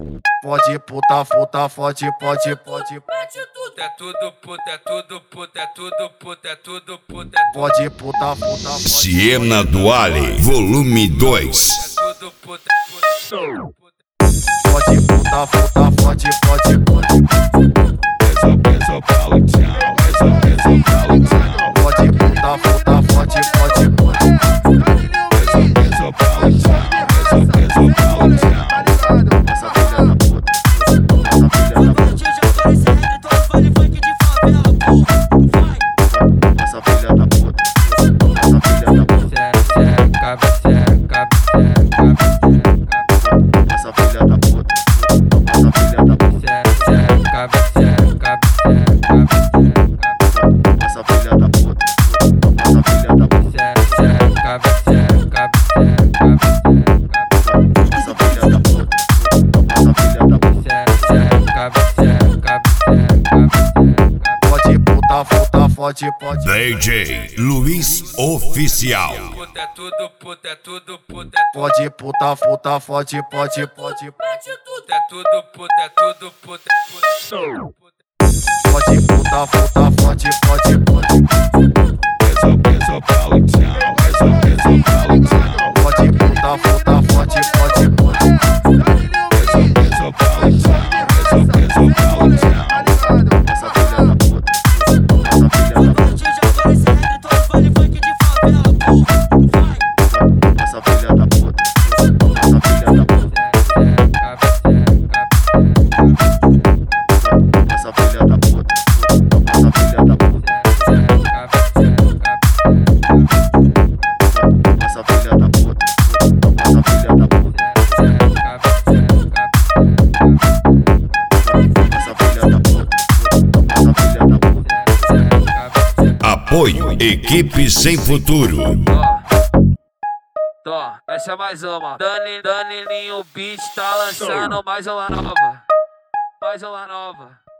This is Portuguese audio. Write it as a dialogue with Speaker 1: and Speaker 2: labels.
Speaker 1: Pode puta, puta, pode.
Speaker 2: Mete tudo, é tudo puta, é tudo puta, é tudo puta, é tudo puta, é tudo.
Speaker 1: Pode puta, puta,
Speaker 3: Siena Duale, volume 2.
Speaker 2: É tudo puta, puta.
Speaker 1: pode puta, puta, pode.
Speaker 3: Metropolitan.
Speaker 1: Pode puta, puta, pode. Essa filha da puta, essa filha da puta, essa filha da puta, essa filha da puta. Pode.
Speaker 3: DJ Luiz Oficial.
Speaker 2: É tudo puta, é tudo puta, é tudo.
Speaker 1: Pode puta, puta, pode.
Speaker 2: Mete tudo, é tudo puta, é tudo puta, é tudo.
Speaker 1: Pode puta, puta, pode. Pode puta, puta, pode. Essa filha da puta, essa filha da puta, essa filha da puta, essa filha da puta.
Speaker 3: Apoio Equipe Sem Futuro.
Speaker 2: Tó, essa é mais uma. Danilinho Beat tá lançando mais uma nova.